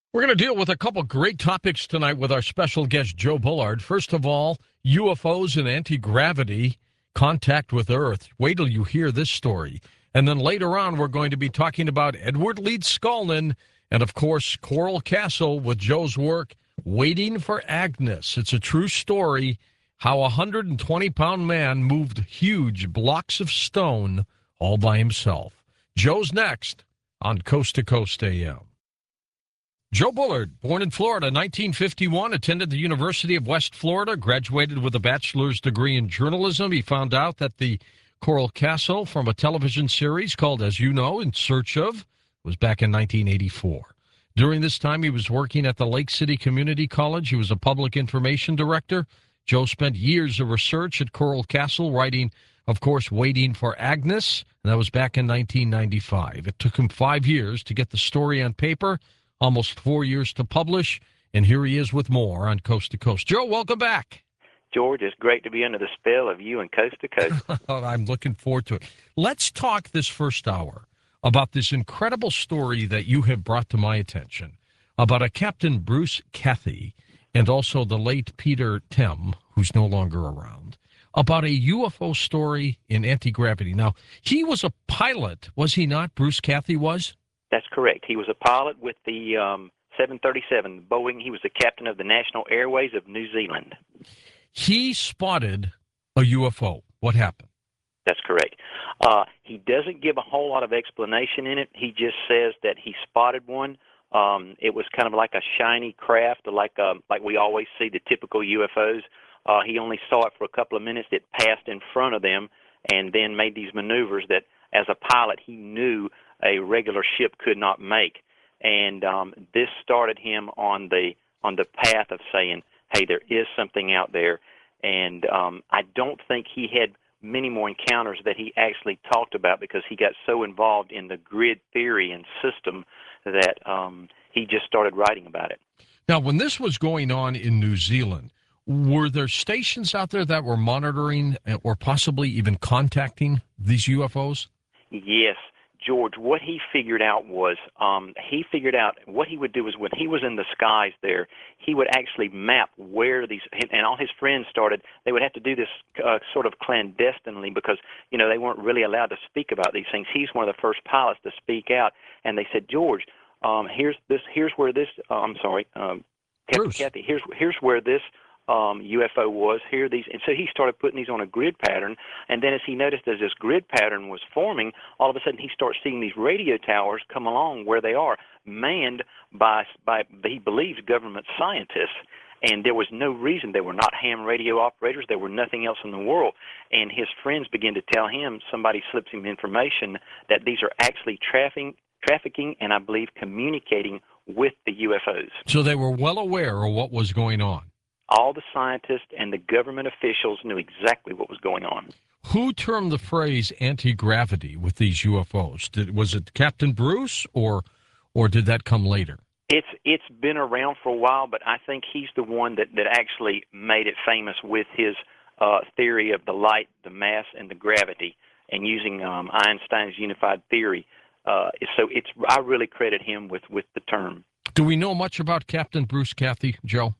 We're going to deal with a couple great topics tonight with our special guest, Joe Bullard. First of all, UFOs and anti-gravity, contact with Earth. Wait till you hear this story. And then later on, we're going to be talking about Edward Leeds Scullin and, of course, Coral Castle with Joe's work, Waiting for Agnes. It's a true story, how a 120-pound man moved huge blocks of stone all by himself. Joe's next on Coast to Coast AM. Joe Bullard, born in Florida, 1951, attended the University of West Florida, graduated with a bachelor's degree in journalism. He found out that the Coral Castle from a television series called, as you know, In Search Of, was back in 1984. During this time, he was working at the Lake City Community College. He was a public information director. Joe spent years of research at Coral Castle, writing, of course, Waiting for Agnes, and that was back in 1995. It took him 5 years to get the story on paper, almost 4 years to publish, and here he is with more on Coast to Coast. Joe, welcome back. George, it's great to be under the spell of you and Coast to Coast. I'm looking forward to it. Let's talk this first hour about this incredible story that you have brought to my attention about a Captain Bruce Cathy and also the late Peter Timm, who's no longer around, about a UFO story in anti-gravity. Now, he was a pilot, was he not? Bruce Cathy was? That's correct. He was a pilot with the 737 Boeing. He was the captain of the National Airways of New Zealand. He spotted a UFO. What happened? That's correct. He doesn't give a whole lot of explanation in it. He just says that he spotted one. It was kind of like a shiny craft, like we always see the typical UFOs. He only saw it for a couple of minutes. It passed in front of them and then made these maneuvers that, as a pilot, he knew a regular ship could not make. And this started him on the path of saying, hey, there is something out there. And I don't think he had many more encounters that he actually talked about because he got so involved in the grid theory and system that he just started writing about it. Now, when this was going on in New Zealand, were there stations out there that were monitoring or possibly even contacting these UFOs? Yes. George, what he figured out was what he would do is when he was in the skies there, he would actually map where these, and all his friends started, they would have to do this sort of clandestinely because, they weren't really allowed to speak about these things. He's one of the first pilots to speak out, and they said, George, here's where this, Captain Cathy, here's where this UFO was, here these, and so he started putting these on a grid pattern, and then as he noticed as this grid pattern was forming, all of a sudden he starts seeing these radio towers come along where they are, manned by he believes, government scientists, and there was no reason. They were not ham radio operators. There were nothing else in the world, and his friends began to tell him, somebody slips him information, that these are actually trafficking and I believe communicating with the UFOs. So they were well aware of what was going on. All the scientists and the government officials knew exactly what was going on. Who termed the phrase anti-gravity with these UFOs? Was it Captain Bruce, or did that come later? It's been around for a while, but I think he's the one that actually made it famous with his theory of the light, the mass, and the gravity, and using Einstein's unified theory. So I really credit him with the term. Do we know much about Captain Bruce Cathy, Joe?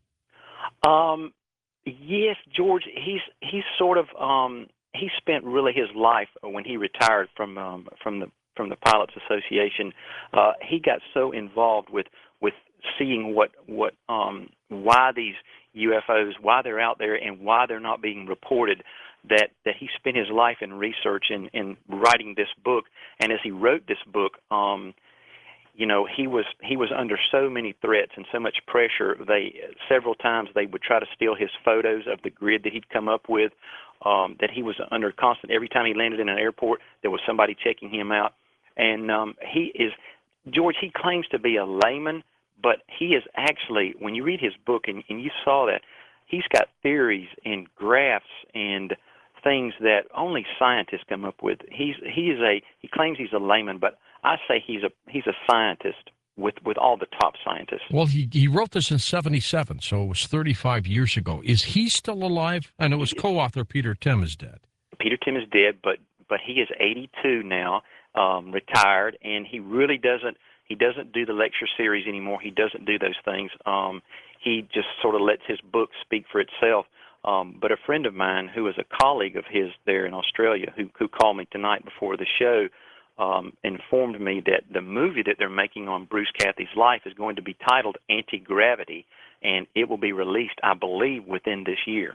Yes, George. He's sort of he spent really his life when he retired from the Pilots Association. He got so involved with seeing why these UFOs, why they're out there, and why they're not being reported, that he spent his life in research and writing this book. And as he wrote this book, he was under so many threats and so much pressure. Several times they would try to steal his photos of the grid that he'd come up with. That he was under constant. Every time he landed in an airport, there was somebody checking him out. And George. He claims to be a layman, but he is actually, when you read his book and you saw that, he's got theories and graphs and things that only scientists come up with. He claims he's a layman, but I say he's a scientist with all the top scientists. Well, he wrote this in 1977, so it was 35 years ago. Is he still alive? And it was co-author Peter Timm is dead. Peter Timm is dead, but he is 82 now, retired, and he really doesn't. He doesn't do the lecture series anymore. He doesn't do those things. He just sort of lets his book speak for itself. But a friend of mine who is a colleague of his there in Australia, who called me tonight before the show, informed me that the movie that they're making on Bruce Cathy's life is going to be titled Anti-Gravity, and it will be released, I believe, within this year.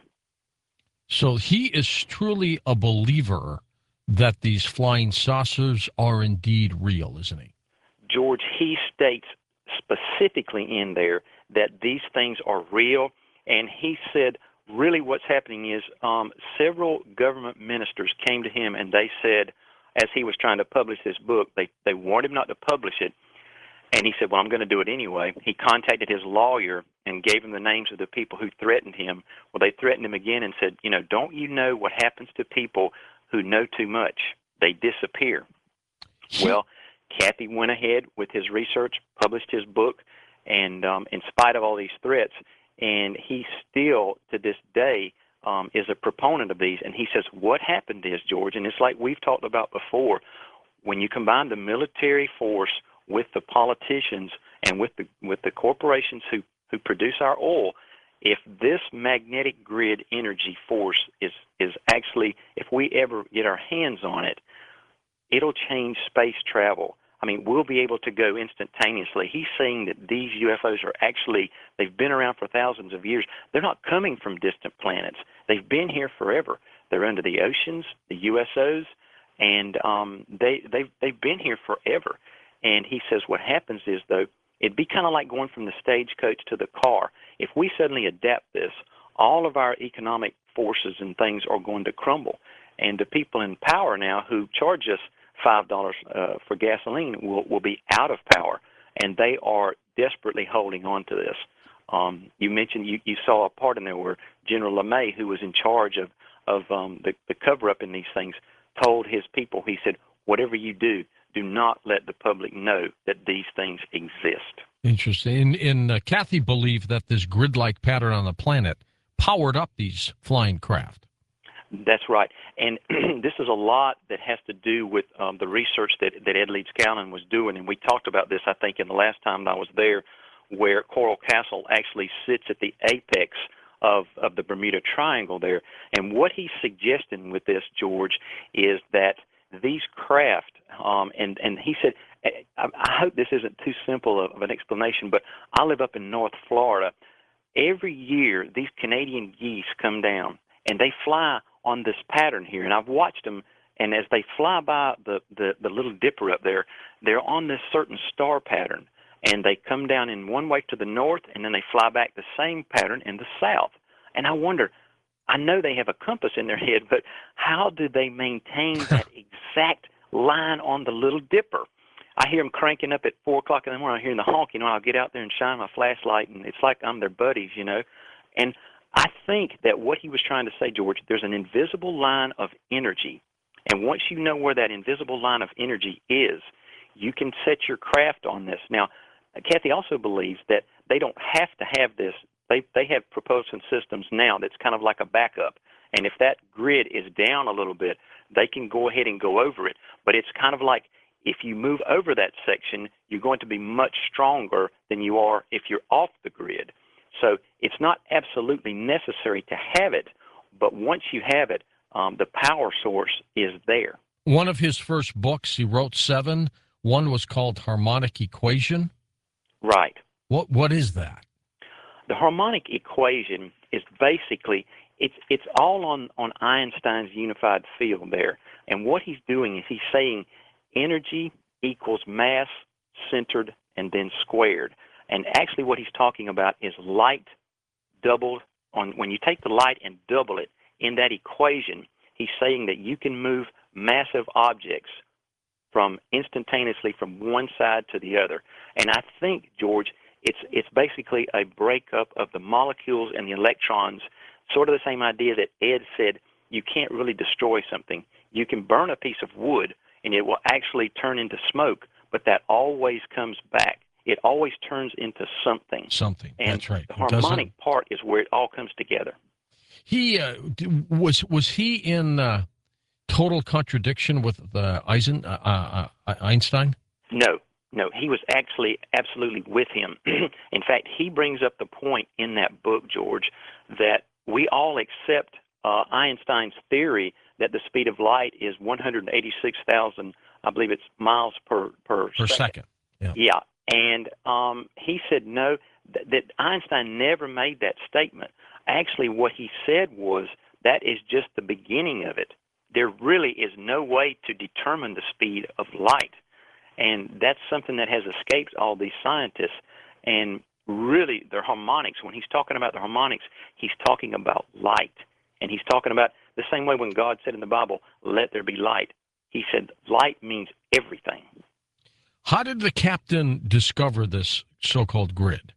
So he is truly a believer that these flying saucers are indeed real, isn't he? George, he states specifically in there that these things are real, and he said really what's happening is several government ministers came to him and they said, as he was trying to publish this book, they warned him not to publish it, and he said, well, I'm going to do it anyway. He contacted his lawyer and gave him the names of the people who threatened him. Well, they threatened him again and said, don't you know what happens to people who know too much? They disappear. Well, Cathy went ahead with his research, published his book, and in spite of all these threats, and he still, to this day, is a proponent of these. And he says what happened is, George, and it's like we've talked about before, when you combine the military force with the politicians and with the corporations who produce our oil, if this magnetic grid energy force is actually, if we ever get our hands on it, it'll change space travel. I mean, we'll be able to go instantaneously. He's saying that these UFOs are actually, they've been around for thousands of years. They're not coming from distant planets. They've been here forever. They're under the oceans, the USOs, and they've been here forever. And he says what happens is, though, it'd be kind of like going from the stagecoach to the car. If we suddenly adapt this, all of our economic forces and things are going to crumble. And the people in power now who charge us $5 for gasoline will be out of power, and they are desperately holding on to this. You mentioned you saw a part in there where General LeMay, who was in charge of the cover-up in these things, told his people, he said, whatever you do not let the public know that these things exist. Interesting. And Cathy believed that this grid-like pattern on the planet powered up these flying craft. That's right. And this is a lot that has to do with the research that Ed Leeds Callan was doing. And we talked about this, I think, in the last time I was there, where Coral Castle actually sits at the apex of the Bermuda Triangle there. And what he's suggesting with this, George, is that these craft, and he said, I hope this isn't too simple of an explanation, but I live up in North Florida. Every year, these Canadian geese come down, and they fly on this pattern here. And I've watched them, and as they fly by the Little Dipper up there, they're on this certain star pattern. And they come down in one way to the north, and then they fly back the same pattern in the south. And I wonder, I know they have a compass in their head, but how do they maintain that exact line on the Little Dipper? I hear them cranking up at 4 o'clock in the morning. I hear the honking, I'll get out there and shine my flashlight, and it's like I'm their buddies, And I think that what he was trying to say, George, there's an invisible line of energy. And once you know where that invisible line of energy is, you can set your craft on this. Now, Cathy also believes that they don't have to have this. They have propulsion systems now that's kind of like a backup. And if that grid is down a little bit, they can go ahead and go over it. But it's kind of like if you move over that section, you're going to be much stronger than you are if you're off the grid. So it's not absolutely necessary to have it, but once you have it, the power source is there. One of his first books, he wrote 7. One was called Harmonic Equation. Right. What is that? The harmonic equation is basically, it's all on Einstein's unified field there. And what he's doing is he's saying energy equals mass centered and then squared. And actually what he's talking about is light doubled when you take the light and double it in that equation, he's saying that you can move massive objects from instantaneously from one side to the other. And I think, George, it's basically a breakup of the molecules and the electrons, sort of the same idea that Ed said, you can't really destroy something. You can burn a piece of wood and it will actually turn into smoke, but that always comes back. It always turns into something. Something, and that's right. The harmonic part is where it all comes together. He was he in total contradiction with Einstein? No, No, he was actually absolutely with him. In fact, he brings up the point in that book, George, that we all accept Einstein's theory that the speed of light is 186,000, I believe it's miles per second. Yeah. Yeah, and he said no, that Einstein never made that statement. Actually, what he said was that is just the beginning of it. There really is no way to determine the speed of light. And that's something that has escaped all these scientists. And really, the harmonics, when he's talking about the harmonics, he's talking about light. And he's talking about the same way when God said in the Bible, let there be light. He said light means everything. How did the captain discover this so-called grid?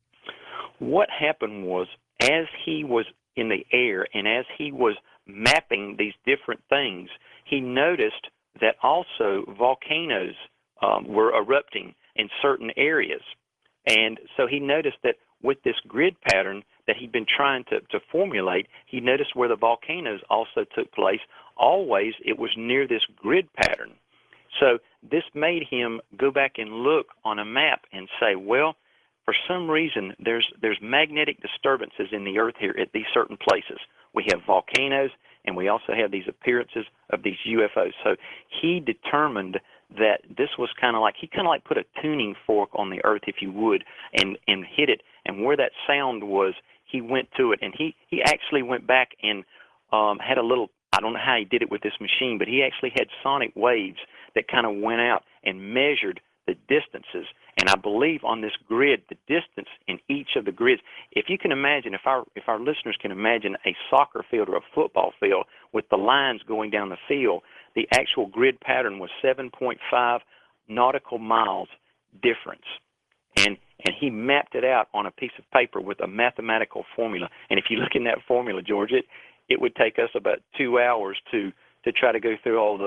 What happened was, as he was in the air and as he was mapping these different things, he noticed that also volcanoes were erupting in certain areas. And so he noticed that with this grid pattern that he'd been trying to formulate, he noticed where the volcanoes also took place. Always it was near this grid pattern. So this made him go back and look on a map and say, well, for some reason there's magnetic disturbances in the earth here at these certain places. We have volcanoes, and we also have these appearances of these UFOs. So he determined that this was kind of like put a tuning fork on the earth, if you would, and hit it. And where that sound was, he went to it. And he actually went back and had a little, I don't know how he did it with this machine, but he actually had sonic waves that kind of went out and measured the distances. And I believe on this grid, the distance in each of the grids, if you can imagine, if our listeners can imagine a soccer field or a football field with the lines going down the field, the actual grid pattern was 7.5 nautical miles difference. And he mapped it out on a piece of paper with a mathematical formula. And if you look in that formula, George, it would take us about 2 hours to try to go through all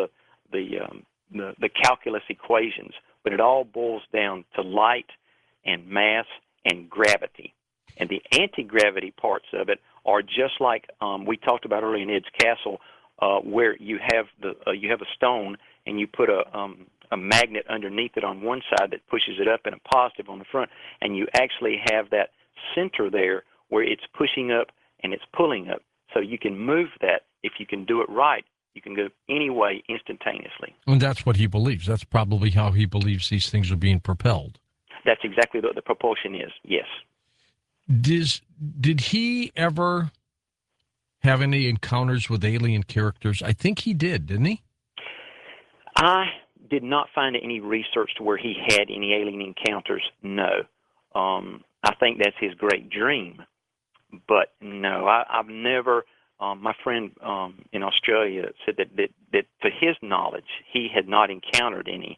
the calculus equations. But it all boils down to light and mass and gravity. And the anti-gravity parts of it are just like we talked about earlier in Ed's Castle, where you have a stone and you put a magnet underneath it on one side that pushes it up and a positive on the front, and you actually have that center there where it's pushing up and it's pulling up. So you can move that if you can do it right. You can go any way instantaneously. And that's what he believes. That's probably how he believes these things are being propelled. That's exactly what the propulsion is, yes. Did he ever have any encounters with alien characters? I think he did, didn't he? I did not find any research to where he had any alien encounters, no. I think that's his great dream. But no, I've never... my friend in Australia said that to his knowledge, he had not encountered any.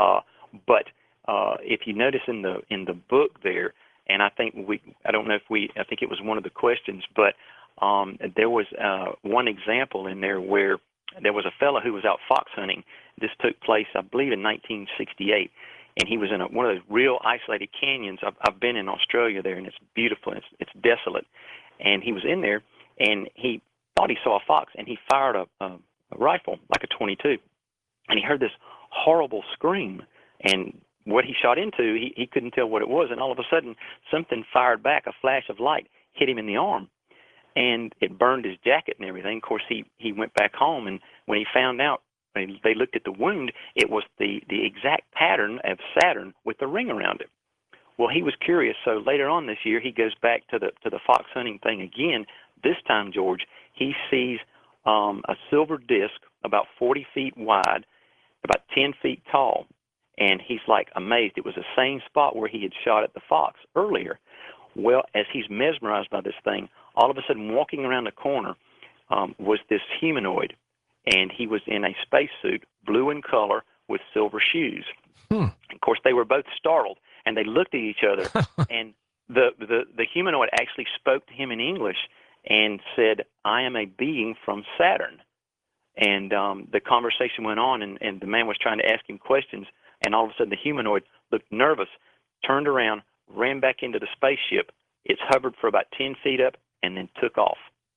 But if you notice in the book there, and I think I think it was one of the questions, but there was one example in there where there was a fellow who was out fox hunting. This took place, I believe, in 1968. And he was in one of those real isolated canyons. I've been in Australia there, and it's beautiful. It's desolate. And he was in there, and he thought he saw a fox, and he fired a rifle, like a .22, and he heard this horrible scream. And what he shot into, he couldn't tell what it was, and all of a sudden, something fired back, a flash of light hit him in the arm, and it burned his jacket and everything. Of course, he went back home, and when he found out, when they looked at the wound, it was the exact pattern of Saturn with the ring around it. Well, he was curious, so later on this year, he goes back to the fox hunting thing again. This time, George, he sees a silver disc about 40 feet wide, about 10 feet tall, and he's like amazed. It was the same spot where he had shot at the fox earlier. Well, as he's mesmerized by this thing, all of a sudden walking around the corner was this humanoid, and he was in a spacesuit, blue in color, with silver shoes. Of course, they were both startled, and they looked at each other, and the humanoid actually spoke to him in English and said, "I am a being from Saturn." And the conversation went on, and the man was trying to ask him questions, and all of a sudden the humanoid looked nervous, turned around, ran back into the spaceship. It's hovered for about 10 feet up and then took off.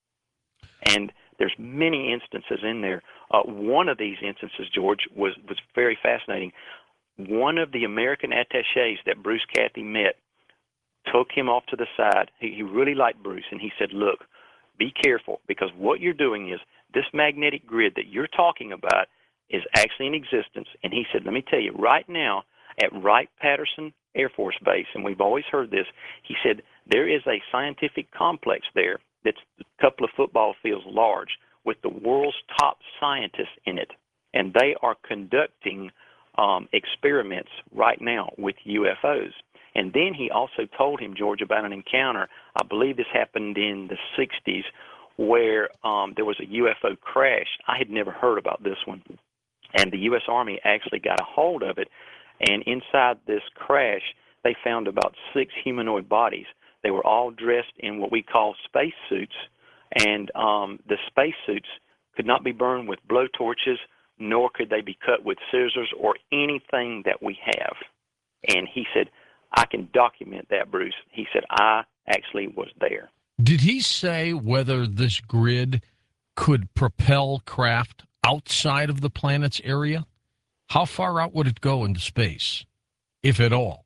And there's many instances in there. One of these instances, George, was very fascinating. one of the American attachés that Bruce Cathy met took him off to the side. He really liked Bruce, and he said, look, be careful, because what you're doing is this magnetic grid that you're talking about is actually in existence. And he said, let me tell you, right now at Wright-Patterson Air Force Base, and we've always heard this, he said there is a scientific complex there that's a couple of football fields large with the world's top scientists in it, and they are conducting experiments right now with UFOs. And then he also told him, George, about an encounter, I believe this happened in the 60s, where there was a UFO crash. I had never heard about this one. And the U.S. Army actually got a hold of it, and inside this crash, they found about 6 humanoid bodies. They were all dressed in what we call space suits, and the space suits could not be burned with blowtorches, nor could they be cut with scissors or anything that we have. And he said, I can document that, Bruce. He said, I actually was there. Did he say whether this grid could propel craft outside of the planet's area? How far out would it go into space, if at all?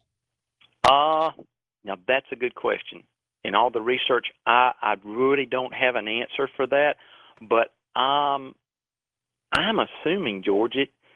Now that's a good question. In all the research, I really don't have an answer for that, but I'm assuming, George,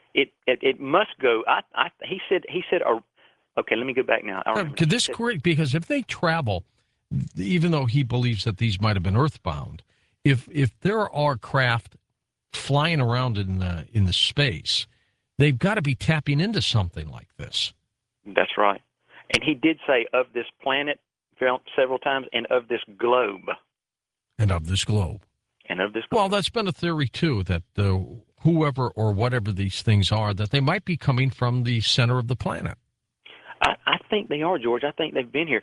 it must go. He said. Okay, let me go back now. Could this grid, because if they travel, even though he believes that these might have been earthbound, if there are craft flying around in the space, they've got to be tapping into something like this. That's right. And he did say of this planet several times, and of this globe. And of this globe. And of this globe. Well, that's been a theory, too, that whoever or whatever these things are, that they might be coming from the center of the planet. I think they are, George. I think they've been here.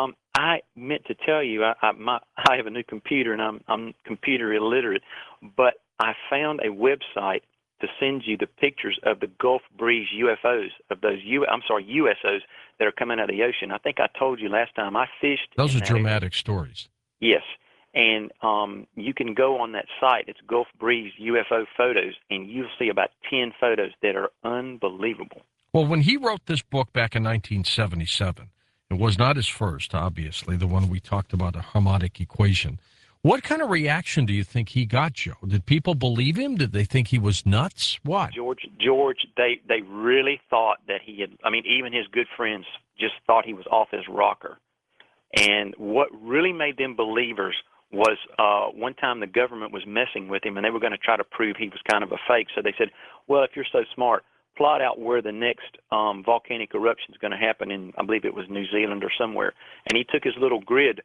I meant to tell you, I have a new computer, and I'm computer illiterate, but I found a website to send you the pictures of the Gulf Breeze UFOs, of those USOs that are coming out of the ocean. I think I told you last time I fished. Those are dramatic stories. Yes. And you can go on that site. It's Gulf Breeze UFO Photos, and you'll see about 10 photos that are unbelievable. Well, when he wrote this book back in 1977, it was not his first, obviously, the one we talked about, a harmonic equation. What kind of reaction do you think he got, Joe? Did people believe him? Did they think he was nuts? What? George, they really thought that he had, even his good friends just thought he was off his rocker. And what really made them believers was one time the government was messing with him, and they were going to try to prove he was kind of a fake. So they said, well, if you're so smart, plot out where the next volcanic eruption is going to happen in, I believe it was New Zealand or somewhere. And he took his little grid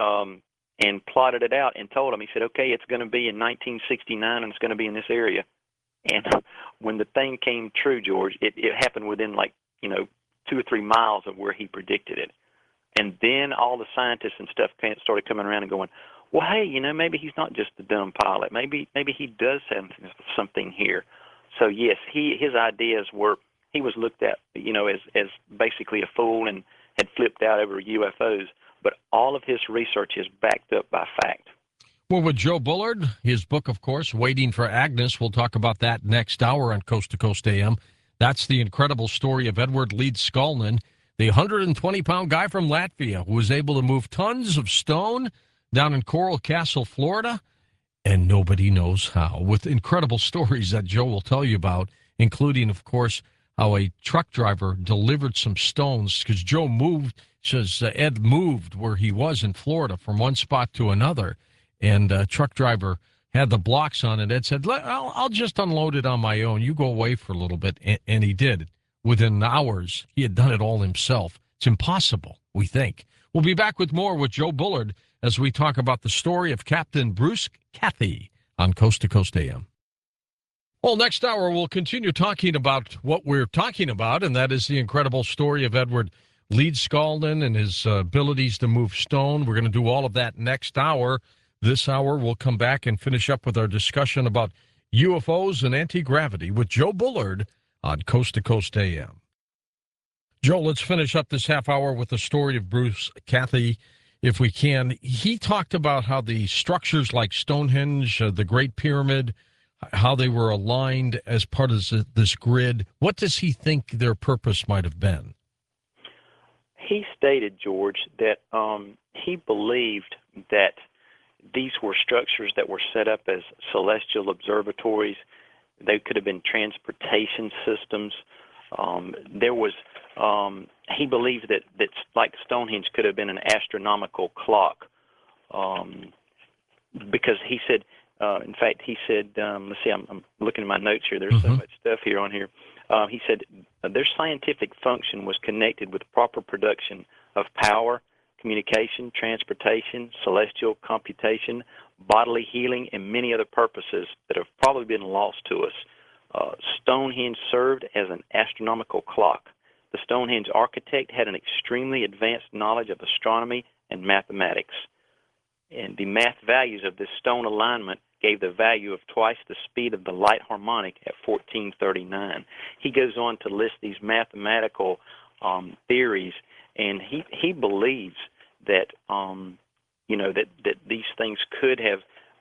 and plotted it out and told him, he said, okay, it's going to be in 1969 and it's going to be in this area. And when the thing came true, George, it happened within 2 or 3 miles of where he predicted it. And then all the scientists and stuff started coming around and going, well, hey, maybe he's not just a dumb pilot. Maybe he does have something here. So yes, his ideas were, he was looked at, as basically a fool and had flipped out over UFOs. But all of his research is backed up by fact. Well, with Joe Bullard, his book, of course, Waiting for Agnes. We'll talk about that next hour on Coast to Coast AM. That's the incredible story of Edward Leeds-Skolnin, the 120-pound guy from Latvia who was able to move tons of stone down in Coral Castle, Florida, and nobody knows how, with incredible stories that Joe will tell you about, including, of course, how a truck driver delivered some stones, because Joe says Ed moved where he was in Florida from one spot to another, and a truck driver had the blocks on it. Ed said, I'll just unload it on my own. You go away for a little bit, and he did. Within hours, he had done it all himself. It's impossible, we think. We'll be back with more with Joe Bullard as we talk about the story of Captain Bruce Cathy on Coast to Coast AM. Well, next hour, we'll continue talking about what we're talking about, and that is the incredible story of Edward Leeds-Skolnin and his abilities to move stone. We're going to do all of that next hour. This hour, we'll come back and finish up with our discussion about UFOs and anti-gravity with Joe Bullard on Coast to Coast AM. Joe, let's finish up this half hour with the story of Bruce Cathy, if we can. He talked about how the structures like Stonehenge, the Great Pyramid, how they were aligned as part of this grid. What does he think their purpose might have been? He stated, George, that he believed that these were structures that were set up as celestial observatories. They could have been transportation systems. There was he believed that like Stonehenge could have been an astronomical clock, because he said, in fact, he said, let's see, I'm looking at my notes here. There's so much stuff here on here. He said their scientific function was connected with proper production of power, communication, transportation, celestial computation, bodily healing, and many other purposes that have probably been lost to us. Stonehenge served as an astronomical clock. The Stonehenge architect had an extremely advanced knowledge of astronomy and mathematics. And the math values of this stone alignment gave the value of twice the speed of the light harmonic at 1439. He goes on to list these mathematical theories, and he believes that that these things could have,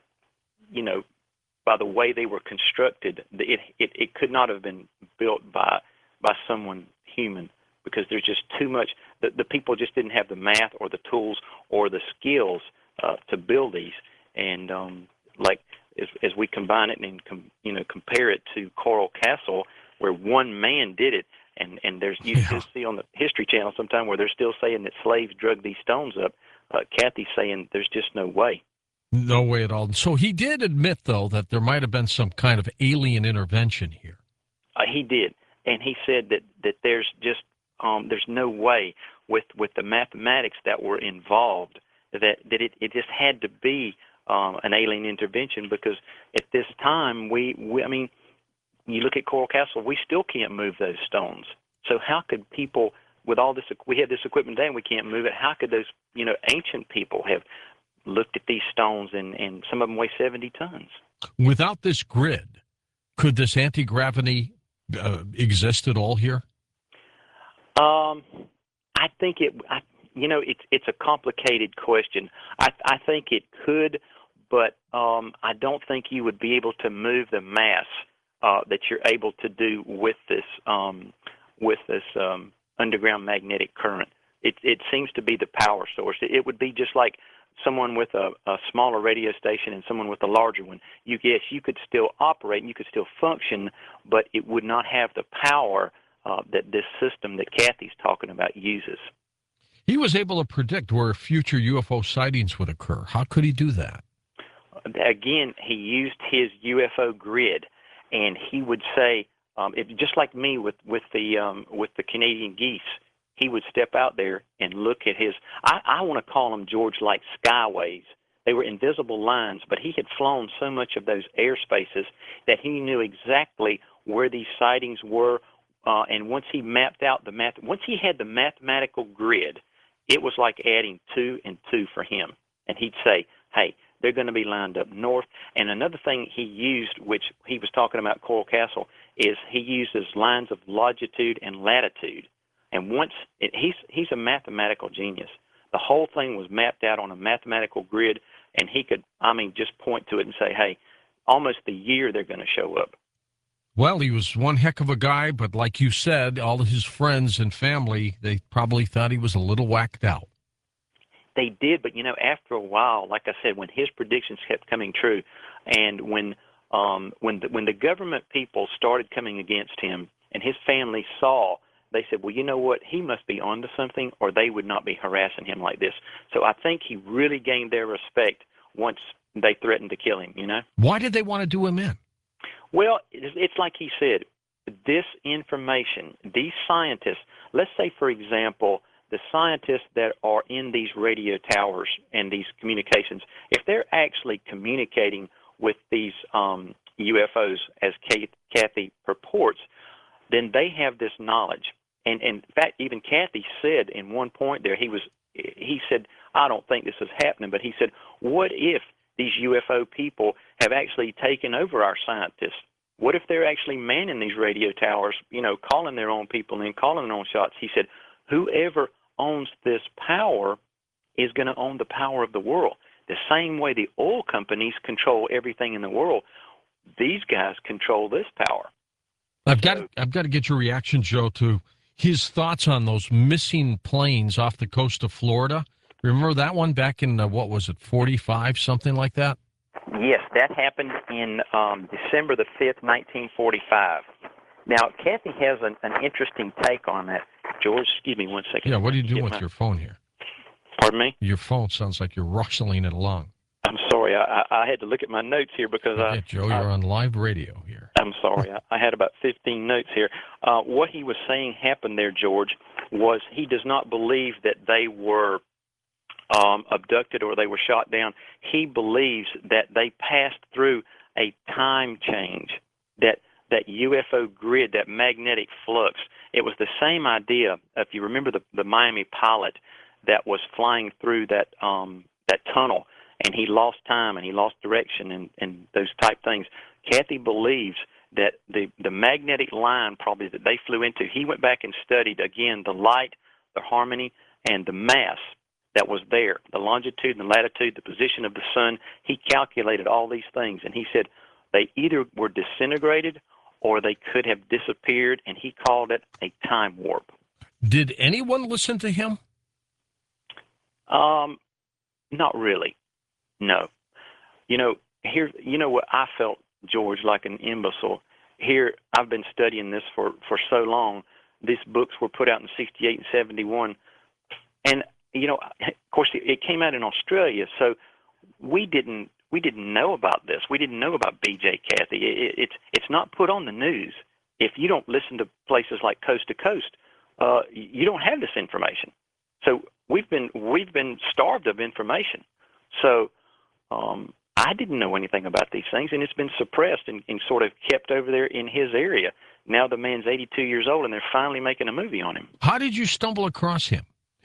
by the way they were constructed, it could not have been built by someone human, because there's just too much. The people just didn't have the math or the tools or the skills to build these. And as we combine it and compare it to Coral Castle, where one man did it, and there's you still see on the History Channel sometime where they're still saying that slaves drug these stones up. Kathy's saying there's just no way. No way at all. So he did admit, though, that there might have been some kind of alien intervention here. He did, and he said that there's just there's no way with the mathematics that were involved that it just had to be an alien intervention, because at this time we I mean, you look at Coral Castle, we still can't move those stones. So how could people, with all this, we have this equipment today and we can't move it, how could those ancient people have looked at these stones, and some of them weigh 70 tons? Without this grid, could this anti-gravity exist at all here? I think it's a complicated question. I think it could, but I don't think you would be able to move the mass that you're able to do with this underground magnetic current. It seems to be the power source. It would be just like someone with a smaller radio station and someone with a larger one. You could still operate and you could still function, but it would not have the power that this system that Kathy's talking about uses. He was able to predict where future UFO sightings would occur. How could he do that? Again, he used his UFO grid, and he would say, just like me with the Canadian geese, he would step out there and look at his. I want to call them, George, like skyways. They were invisible lines, but he had flown so much of those airspaces that he knew exactly where these sightings were. And once he mapped out once he had the mathematical grid, it was like adding 2 and 2 for him. And he'd say, hey, they're going to be lined up north. And another thing he used, which he was talking about Coral Castle, is he uses lines of longitude and latitude. And he's a mathematical genius. The whole thing was mapped out on a mathematical grid, and he could, just point to it and say, hey, almost the year they're going to show up. Well, he was one heck of a guy, but like you said, all of his friends and family, they probably thought he was a little whacked out. They did, but after a while, like I said, when his predictions kept coming true, and when the government people started coming against him, and his family saw, they said, well, you know what, he must be onto something, or they would not be harassing him like this. So I think he really gained their respect once they threatened to kill him. Why did they want to do him in? Well, it's like he said, this information, these scientists, let's say, for example, the scientists that are in these radio towers and these communications, if they're actually communicating with these UFOs, as Kathy purports, then they have this knowledge. And in fact, even Kathy said in one point there, he said, I don't think this is happening, but he said, what if these UFO people have actually taken over our scientists? What if they're actually manning these radio towers, calling their own people and calling their own shots? He said, whoever owns this power is going to own the power of the world. The same way the oil companies control everything in the world. these guys control this power. I've got to get your reaction, Joe, to his thoughts on those missing planes off the coast of Florida. Remember that one back in, what was it, 45, something like that? Yes, that happened in December the 5th, 1945. Now, Kathy has an interesting take on that. George, excuse me one second. Yeah, what are you doing with your phone here? Pardon me? Your phone sounds like you're rustling it along. I'm sorry. I had to look at my notes here because Joe, you're on live radio here. I'm sorry. I had about 15 notes here. What he was saying happened there, George, was he does not believe that they were abducted or they were shot down. He believes that they passed through a time change, that UFO grid, that magnetic flux. It was the same idea. If you remember the Miami pilot that was flying through that tunnel, and he lost time and he lost direction and those type things. Kathy believes that the magnetic line probably that they flew into, he went back and studied again the light, the harmony, and the mass that was there, the longitude and the latitude, the position of the sun. He calculated all these things, and he said they either were disintegrated or they could have disappeared, and he called it a time warp. Did anyone listen to him? Not really. No. You know what I felt, George, like an imbecile. Here, I've been studying this for so long. These books were put out in 68 and 71. And, of course, it came out in Australia, so we didn't know about this. We didn't know about BJ, Kathy. It's not put on the news. If you don't listen to places like Coast to Coast, you don't have this information. So we've been starved of information. So I didn't know anything about these things, and it's been suppressed and sort of kept over there in his area. Now the man's 82 years old, and they're finally making a movie on him. How did you stumble across him?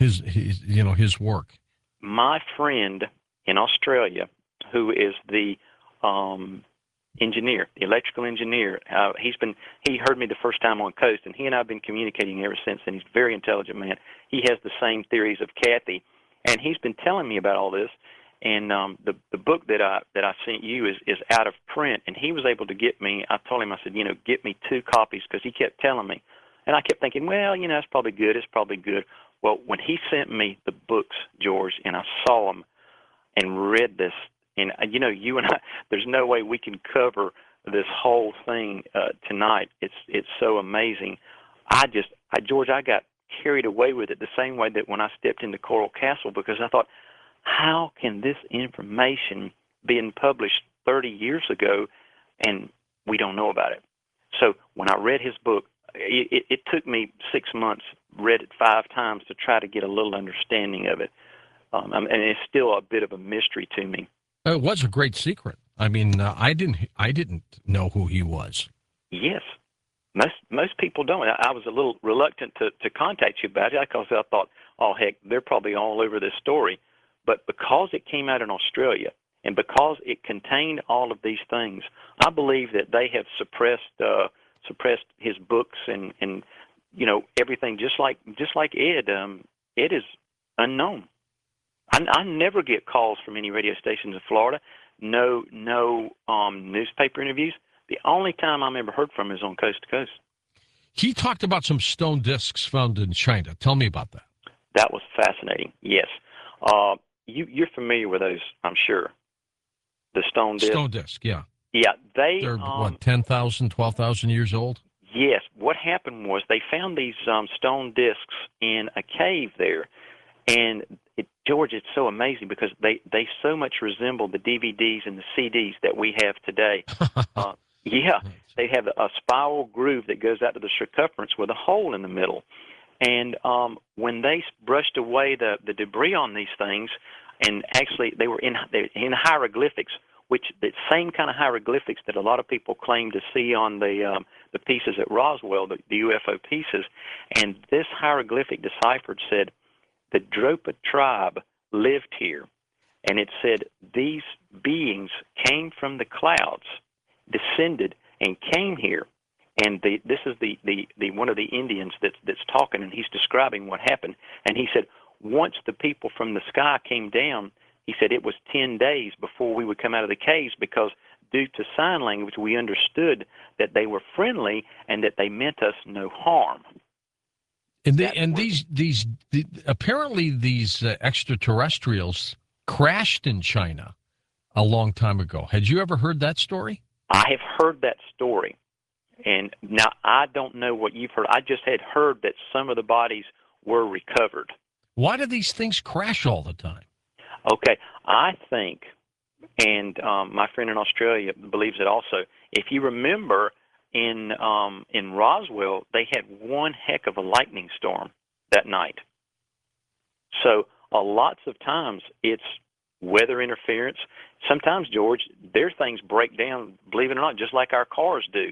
His work. My friend in Australia, who is the engineer, the electrical engineer, he heard me the first time on Coast, and he and I have been communicating ever since. And he's a very intelligent man. He has the same theories of Kathy, and he's been telling me about all this. And the book that I sent you is out of print, and he was able to get me. I told him, I said, get me 2 copies, because he kept telling me, and I kept thinking, well, it's probably good. It's probably good. Well, when he sent me the books, George, and I saw them and read this, and you and I, there's no way we can cover this whole thing tonight. It's so amazing. George, I got carried away with it the same way that when I stepped into Coral Castle, because I thought, how can this information being published 30 years ago and we don't know about it? So when I read his book, it took me 6 months, read it 5 times to try to get a little understanding of it. And it's still a bit of a mystery to me. It was a great secret. I mean, I didn't know who he was. Yes. Most people don't. I was a little reluctant to contact you about it because I thought, oh, heck, they're probably all over this story. But because it came out in Australia and because it contained all of these things, I believe that they have suppressed his books and everything, just like Ed. Ed is unknown. I never get calls from any radio stations in Florida. No newspaper interviews. The only time I'm ever heard from is on Coast to Coast. He talked about some stone discs found in China. Tell me about that. That was fascinating. Yes. You're familiar with those, I'm sure. The stone disc. Stone disc, yeah. Yeah, they're 10,000, 12,000 years old? Yes. What happened was they found these stone discs in a cave there. And, George, it's so amazing because they so much resemble the DVDs and the CDs that we have today. Yeah, they have a spiral groove that goes out to the circumference with a hole in the middle. And when they brushed away the debris on these things, and actually they were in hieroglyphics, which the same kind of hieroglyphics that a lot of people claim to see on the pieces at Roswell, the UFO pieces. And this hieroglyphic deciphered said, the Dropa tribe lived here. And it said these beings came from the clouds, descended, and came here. And this is the one of the Indians that's talking, and he's describing what happened. And he said, once the people from the sky came down, he said it was 10 days before we would come out of the caves because due to sign language, we understood that they were friendly and that they meant us no harm. Apparently these extraterrestrials crashed in China a long time ago. Had you ever heard that story? I have heard that story, and now I don't know what you've heard. I just had heard that some of the bodies were recovered. Why do these things crash all the time? Okay, I think, and my friend in Australia believes it also. If you remember, in Roswell, they had one heck of a lightning storm that night. So lots of times it's weather interference. Sometimes, George, their things break down, believe it or not, just like our cars do.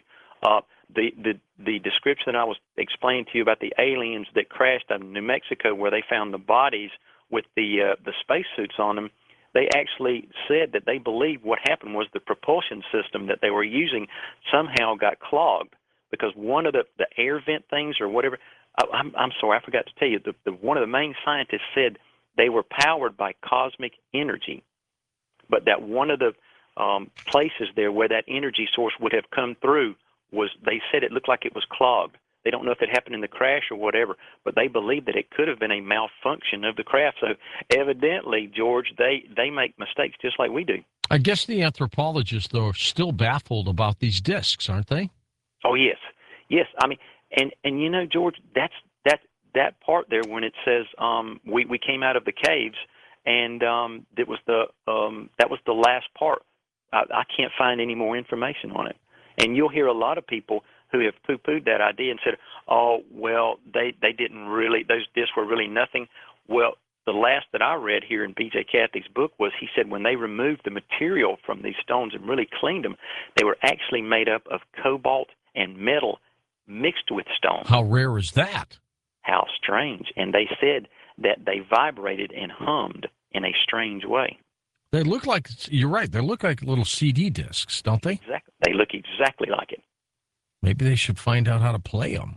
The description that I was explaining to you about the aliens that crashed out of New Mexico, where they found the bodies with the spacesuits on them, they actually said that they believe what happened was the propulsion system that they were using somehow got clogged because one of the air vent things or whatever. I'm sorry, I forgot to tell you. One of the main scientists said they were powered by cosmic energy, but that one of the places there where that energy source would have come through was, they said it looked like it was clogged. They don't know if it happened in the crash or whatever, but they believe that it could have been a malfunction of the craft. So evidently, George, they make mistakes just like we do. I guess the anthropologists, though, are still baffled about these discs, aren't they? Oh, yes. Yes. I mean, and you know, George, that part there when it says we came out of the caves, and that was the last part. I can't find any more information on it. And you'll hear a lot of people who have poo-pooed that idea and said, oh, well, they didn't really, those discs were really nothing. Well, the last that I read here in B.J. Cathy's book was, he said when they removed the material from these stones and really cleaned them, they were actually made up of cobalt and metal mixed with stone. How rare is that? How strange. And they said that they vibrated and hummed in a strange way. They look like, you're right, they look like little CD discs, don't they? Exactly. They look exactly like it. Maybe they should find out how to play them.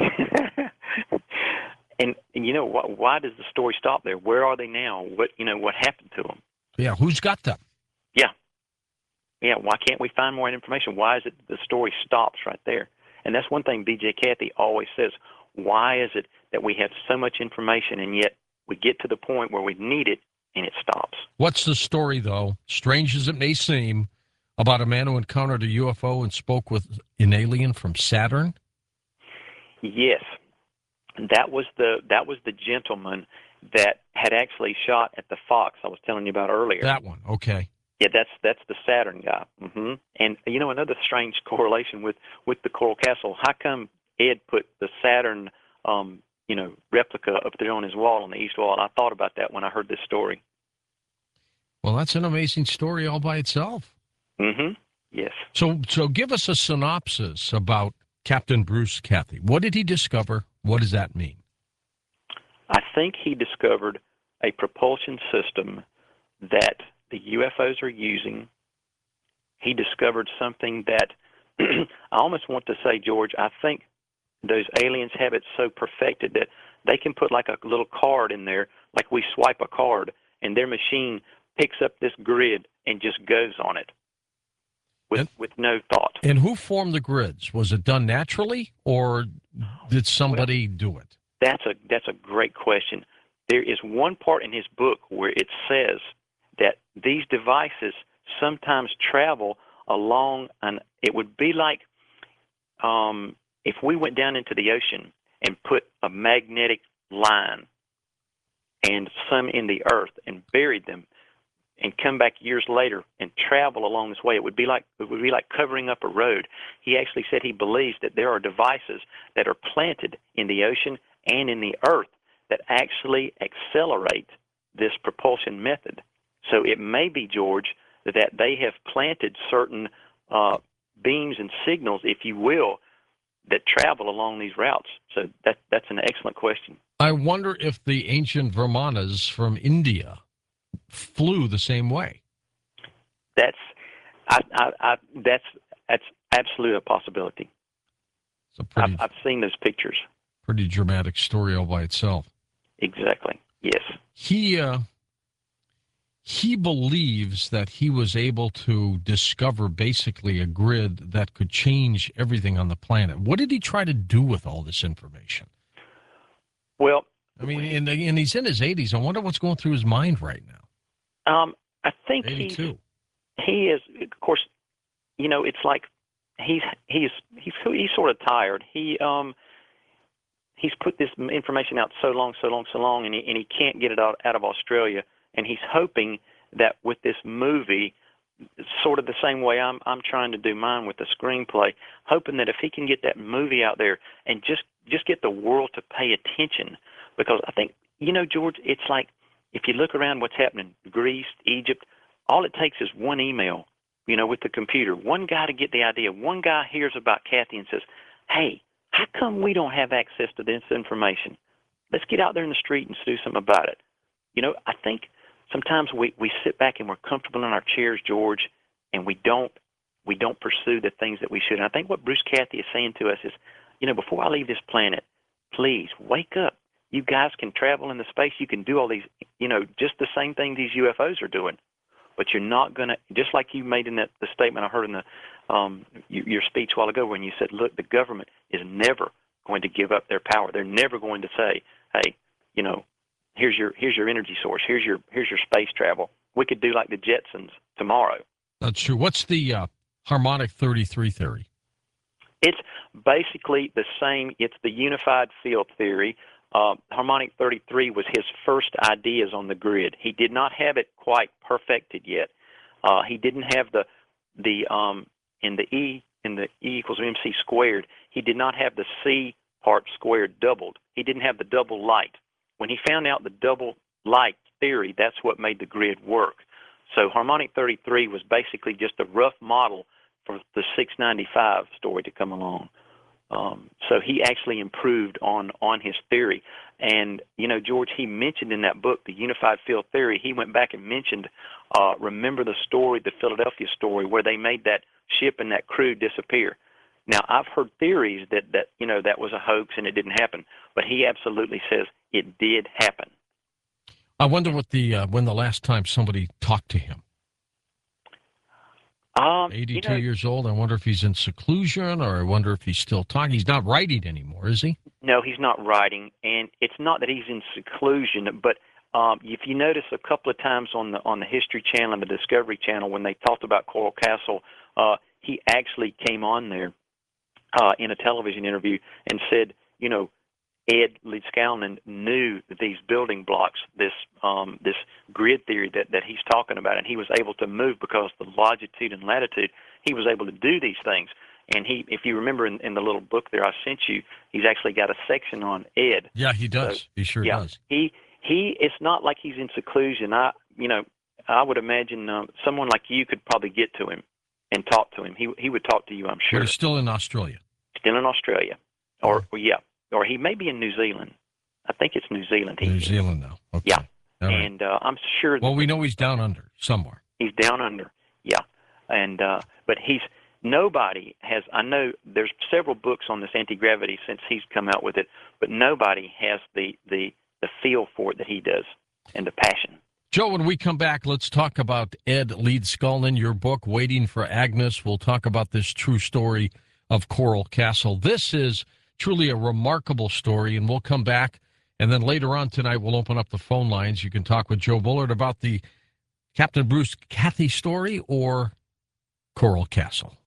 and you know, why does the story stop there? Where are they now? What happened to them? Yeah, who's got them? Yeah, why can't we find more information? Why is it the story stops right there? And that's one thing B.J. Cathy always says. Why is it that we have so much information and yet we get to the point where we need it and it stops? What's the story, though, strange as it may seem, about a man who encountered a UFO and spoke with an alien from Saturn? Yes. That was the gentleman that had actually shot at the Fox I was telling you about earlier. That one, okay. Yeah, that's the Saturn guy. Mm-hmm. And you know, another strange correlation with the Coral Castle. How come Ed put the Saturn, replica up there on his wall, on the east wall? And I thought about that when I heard this story. Well, that's an amazing story all by itself. Mm-hmm. Yes. So give us a synopsis about Captain Bruce Cathy. What did he discover? What does that mean? I think he discovered a propulsion system that the UFOs are using. He discovered something that I almost want to say, George, I think those aliens have it so perfected that they can put like a little card in there, like we swipe a card, and their machine picks up this grid and just goes on it with no thought. And who formed the grids? Was it done naturally, or did somebody do it? That's a great question. There is one part in his book where it says that these devices sometimes travel along, and it would be like if we went down into the ocean and put a magnetic line and some in the earth and buried them and come back years later and travel along this way. It would be like covering up a road. He actually said he believes that there are devices that are planted in the ocean and in the earth that actually accelerate this propulsion method. So it may be, George, that they have planted certain beams and signals, if you will, that travel along these routes. So that's an excellent question. I wonder if the ancient Brahmanas from India flew the same way. That's absolutely a possibility. I've seen those pictures. Pretty dramatic story all by itself. Exactly. Yes. he believes that he was able to discover basically a grid that could change everything on the planet. What did he try to do with all this information? Well, I mean, and he's in his 80s. I wonder what's going through his mind right now. I think 82. he is, of course, you know, it's like he's sort of tired. He's put this information out so long, and he can't get it out of Australia. And he's hoping that with this movie, sort of the same way I'm trying to do mine with the screenplay, hoping that if he can get that movie out there and just get the world to pay attention, because I think, you know, George, it's like if you look around what's happening, Greece, Egypt, all it takes is one email, you know, with the computer, one guy to get the idea. One guy hears about Kathy and says, hey, how come we don't have access to this information? Let's get out there in the street and do something about it. You know, I think sometimes we sit back and we're comfortable in our chairs, George, and we don't pursue the things that we should. And I think what Bruce Cathy is saying to us is, you know, before I leave this planet, please wake up. You guys can travel in the space. You can do all these, you know, just the same thing these UFOs are doing. But you're not going to, just like you made in the statement I heard in the your speech a while ago when you said, look, the government is never going to give up their power. They're never going to say, hey, you know, here's your energy source. Here's your space travel. We could do like the Jetsons tomorrow. That's true. What's the harmonic 33 theory? It's basically the same. It's the unified field theory. Harmonic 33 was his first ideas on the grid. He did not have it quite perfected yet. He didn't have in the E equals MC squared. He did not have the C part squared doubled. He didn't have the double light. When he found out the double light theory, that's what made the grid work. So harmonic 33 was basically just a rough model for the 695 story to come along. So he actually improved on his theory. And, you know, George, he mentioned in that book, The Unified Field Theory, he went back and mentioned, remember the story, the Philadelphia story, where they made that ship and that crew disappear. Now, I've heard theories that you know, that was a hoax and it didn't happen, but he absolutely says it did happen. I wonder what when the last time somebody talked to him. 82 years old. I wonder if he's in seclusion, or I wonder if he's still talking. He's not writing anymore, is he? No, he's not writing, and it's not that he's in seclusion, but if you notice a couple of times on the History Channel and the Discovery Channel when they talked about Coral Castle, he actually came on there in a television interview and said, you know, Ed Leedskalnin knew that these building blocks, this grid theory that he's talking about, and he was able to move because the longitude and latitude, he was able to do these things. And if you remember in the little book there I sent you, he's actually got a section on Ed. Yeah, he does. So, he sure does. He it's not like he's in seclusion. I would imagine someone like you could probably get to him and talk to him. He would talk to you, I'm sure. But he's still in Australia. Still in Australia, or he may be in New Zealand. I think it's New Zealand. New Zealand now. Okay. Yeah, right. And I'm sure. Well, we know he's down under somewhere. He's down under. Yeah, and but nobody has. I know there's several books on this anti-gravity since he's come out with it, but nobody has the feel for it that he does and the passion. Joe, when we come back, let's talk about Ed Leedskalnin, your book, Waiting for Agnes. We'll talk about this true story of Coral Castle. This is truly a remarkable story, and we'll come back. And then later on tonight, we'll open up the phone lines. You can talk with Joe Bullard about the Captain Bruce Cathy story or Coral Castle.